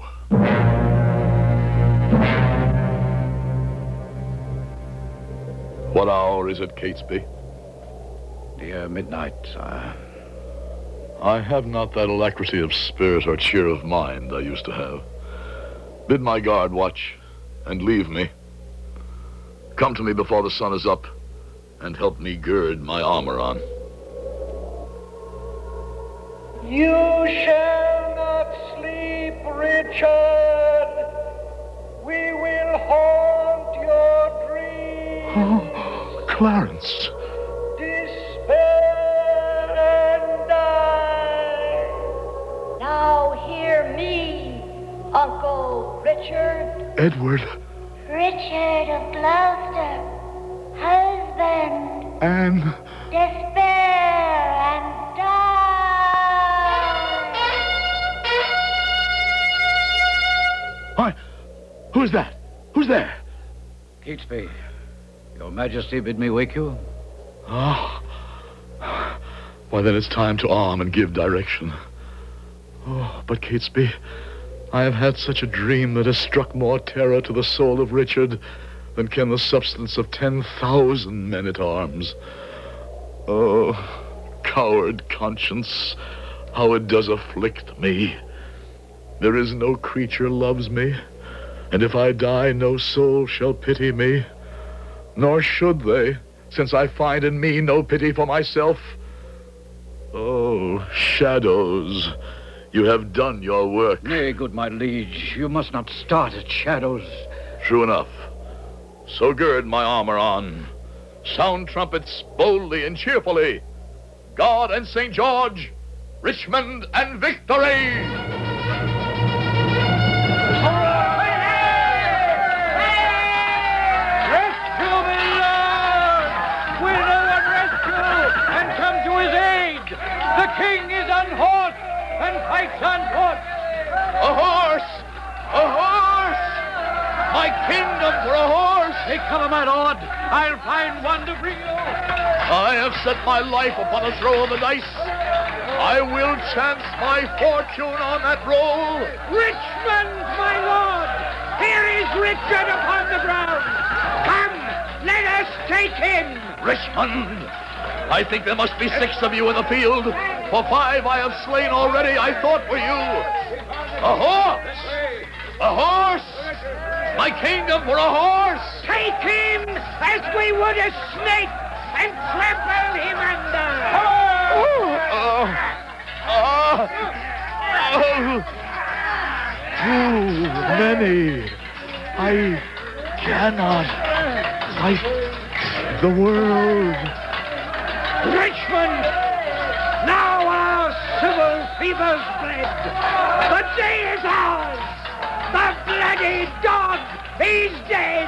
What hour is it, Catesby? Near midnight, sire. I have not that alacrity of spirit or cheer of mind I used to have. Bid my guard watch, and leave me. Come to me before the sun is up, and help me gird my armor on. You shall not sleep, Richard. We will haunt your dreams. Oh, Clarence. Despair and die. Now hear me, Uncle Richard. Edward. Richard of Gloucester, husband. Anne. Despair and die. Hi. Who's that? Who's there? Catesby, your majesty bid me wake you? Oh. Why, then it's time to arm and give direction. Oh, but Catesby, I have had such a dream that has struck more terror to the soul of Richard than can the substance of 10,000 men-at-arms. Oh, coward conscience, how it does afflict me. There is no creature loves me, and if I die, no soul shall pity me. Nor should they, since I find in me no pity for myself. Oh, shadows, you have done your work. Nay, good my liege, you must not start at shadows. True enough. So gird my armor on. Sound trumpets boldly and cheerfully. God and St. George, Richmond and victory! The king is unhorsed and fights My kingdom for a horse! Take cover, my lord. I'll find one to bring you. I have set my life upon a throw of the dice. I will chance my fortune on that roll. Richmond, my lord! Here is Richard upon the ground. Come, let us take him. Richmond, I think there must be 6 of you in the field. For 5 I have slain already. I thought for you. A horse! A horse! My kingdom for a horse! Take him as we would a snake and trample him under. Too many. I cannot fight the world. Richmond, now our civil fever's bled. The day is ours. The bloody dog, he's dead.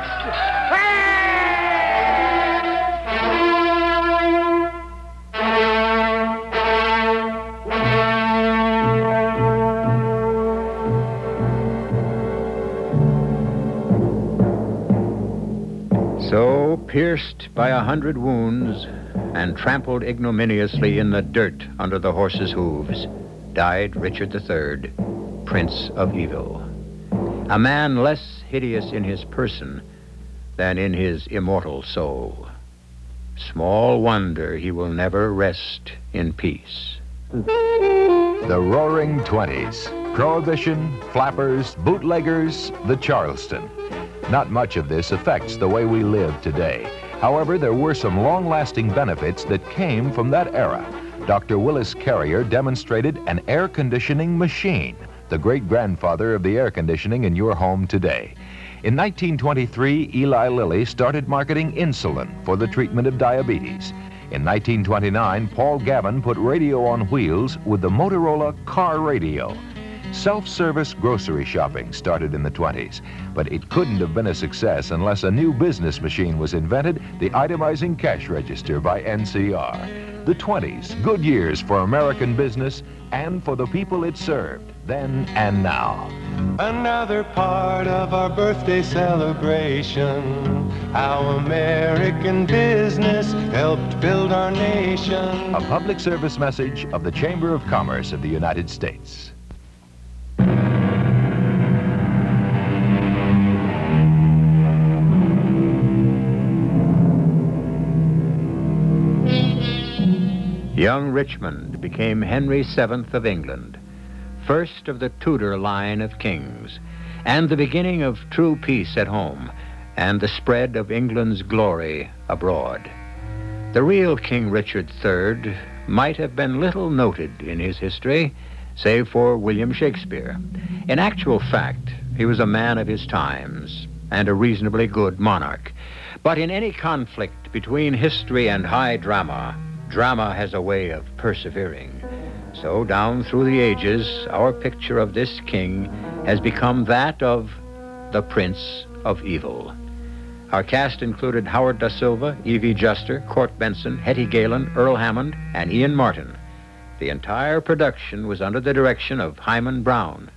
So, pierced by 100 wounds and trampled ignominiously in the dirt under the horse's hooves, died Richard III, Prince of Evil. A man less hideous in his person than in his immortal soul. Small wonder he will never rest in peace. The Roaring Twenties. Prohibition, flappers, bootleggers, the Charleston. Not much of this affects the way we live today. However, there were some long-lasting benefits that came from that era. Dr. Willis Carrier demonstrated an air conditioning machine, the great-grandfather of the air conditioning in your home today. In 1923, Eli Lilly started marketing insulin for the treatment of diabetes. In 1929, Paul Gavin put radio on wheels with the Motorola car radio. Self-service grocery shopping started in the 20s, but it couldn't have been a success unless a new business machine was invented, the itemizing cash register by NCR. The 20s, good years for American business and for the people it served, then and now. Another part of our birthday celebration, how American business helped build our nation. A public service message of the Chamber of Commerce of the United States. Young Richmond became Henry VII of England, first of the Tudor line of kings, and the beginning of true peace at home and the spread of England's glory abroad. The real King Richard III might have been little noted in his history, save for William Shakespeare. In actual fact, he was a man of his times and a reasonably good monarch. But in any conflict between history and high drama, drama has a way of persevering. So down through the ages, our picture of this king has become that of the Prince of Evil. Our cast included Howard Da Silva, Evie Juster, Court Benson, Hetty Galen, Earl Hammond, and Ian Martin. The entire production was under the direction of Hyman Brown.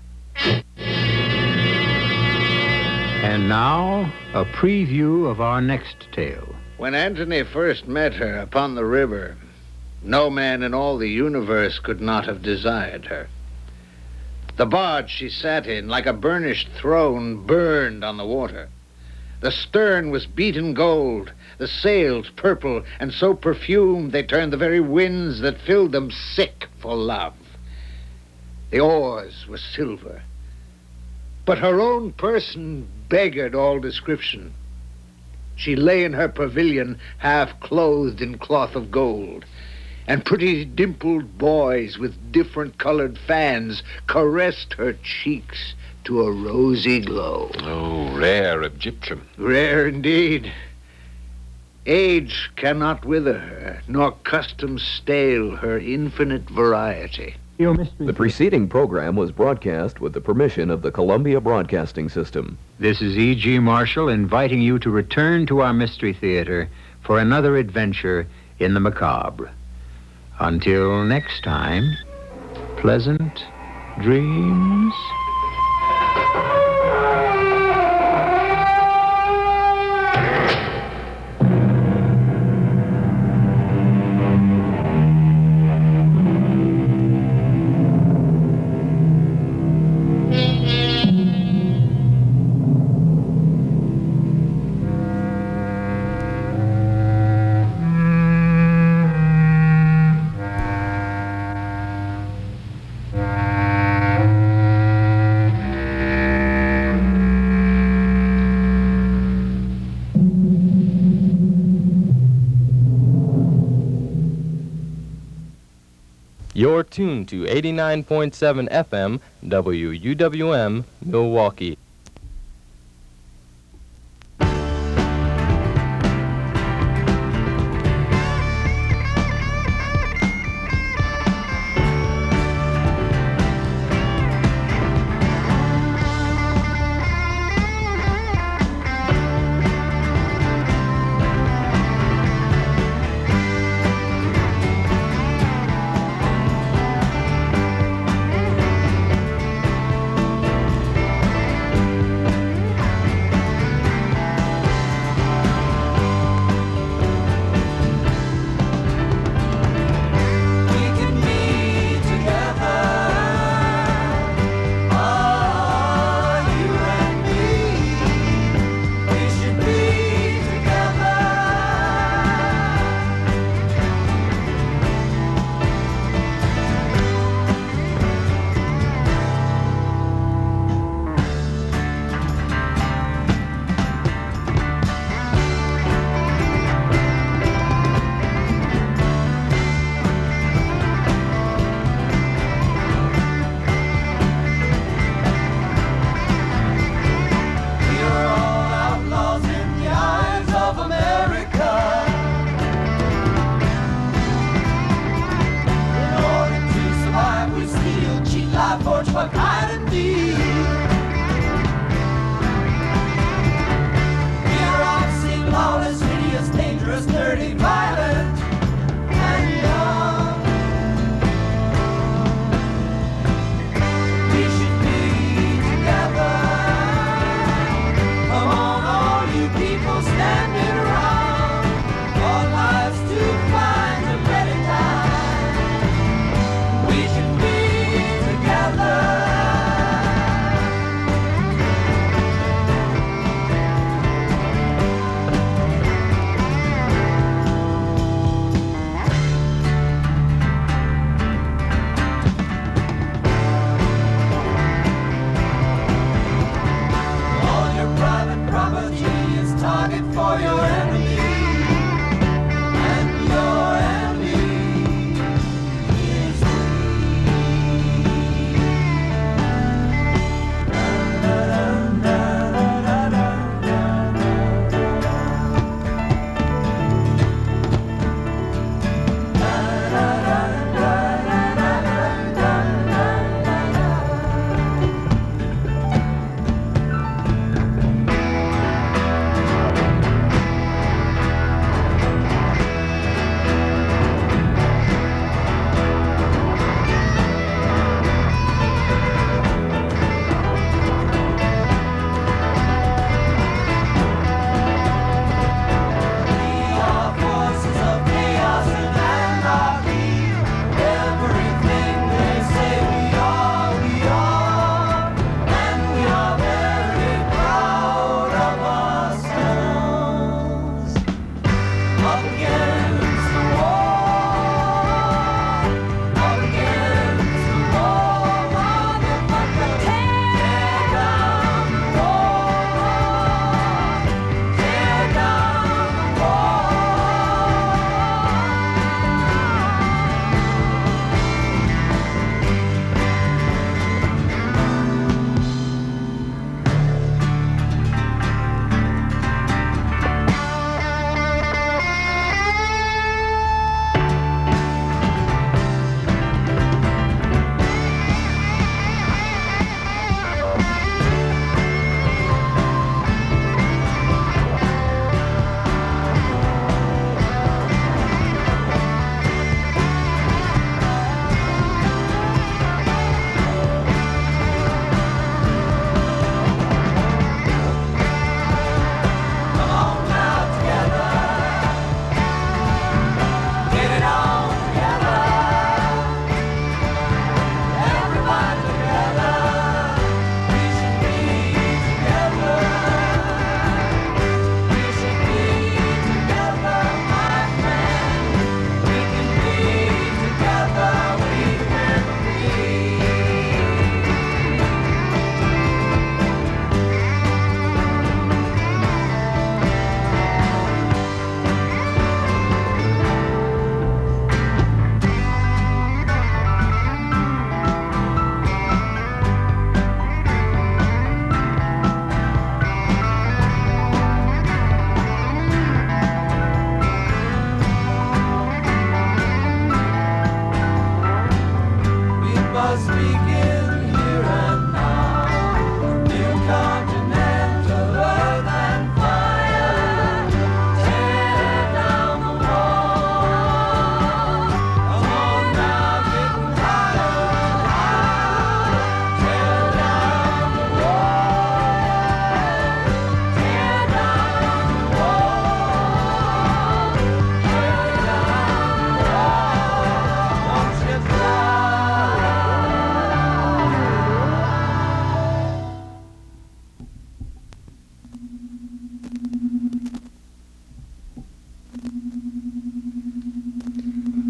And now, a preview of our next tale. When Antony first met her upon the river, no man in all the universe could not have desired her. The barge she sat in, like a burnished throne, burned on the water. The stern was beaten gold, the sails purple, and so perfumed they turned the very winds that filled them sick for love. The oars were silver, but her own person beggared all description. She lay in her pavilion, half clothed in cloth of gold, and pretty dimpled boys with different colored fans caressed her cheeks to a rosy glow. Oh, rare Egyptian. Rare indeed. Age cannot wither her, nor custom stale her infinite variety. The preceding program was broadcast with the permission of the Columbia Broadcasting System. This is E.G. Marshall inviting you to return to our Mystery Theater for another adventure in the macabre. Until next time, pleasant dreams. You're tuned to 89.7 FM, WUWM, Milwaukee.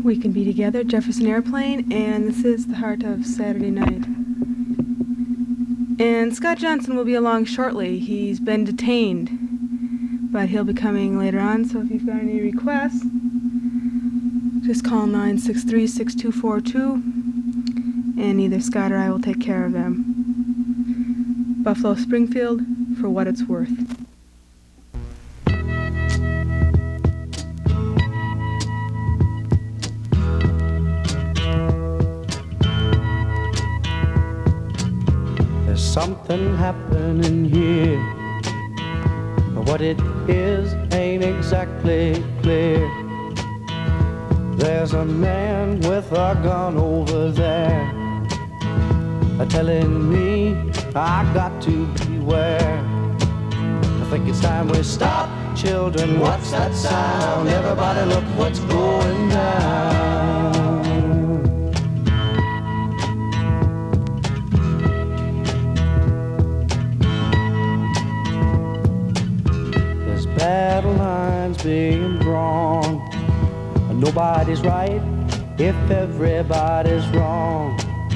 We Can Be Together, Jefferson Airplane, and this is the heart of Saturday Night. And Scott Johnson will be along shortly. He's been detained, but he'll be coming later on, so if you've got any requests, just call 963-6242, and either Scott or I will take care of them. Buffalo Springfield, For What It's Worth. Something happening here, but what it is ain't exactly clear. There's a man with a gun over there, telling me I got to beware. I think it's time we stop, children. What's that sound? Everybody look what's going down. Battle lines being drawn. Nobody's right if everybody's wrong.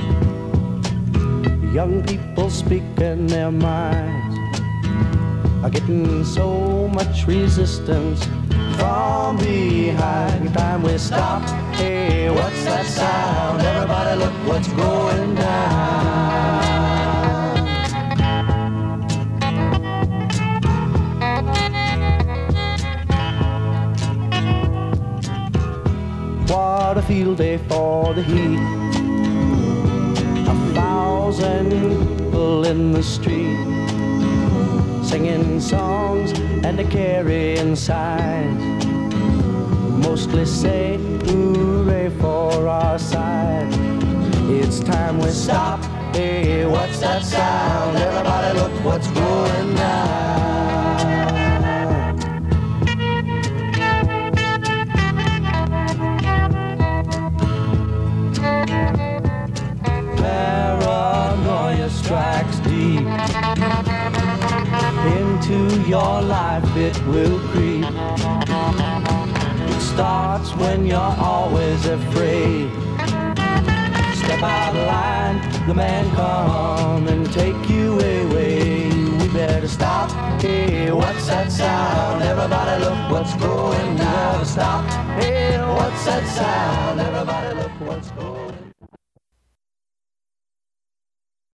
Young people speaking their minds are getting so much resistance from behind. Time we stop. Hey, what's that sound? Everybody look what's going down. What a field day for the heat. 1,000 people in the street, singing songs and a carrying signs. Mostly say hooray for our side. It's time we stop. Hey, what's that sound? Everybody look what's going down. Paranoia strikes deep into your life, it will creep. It starts when you're always afraid. Step out of line, the man come and take you away. We better stop. Hey, what's that sound? Everybody look what's going down. Stop. Hey, what's that sound? Everybody look what's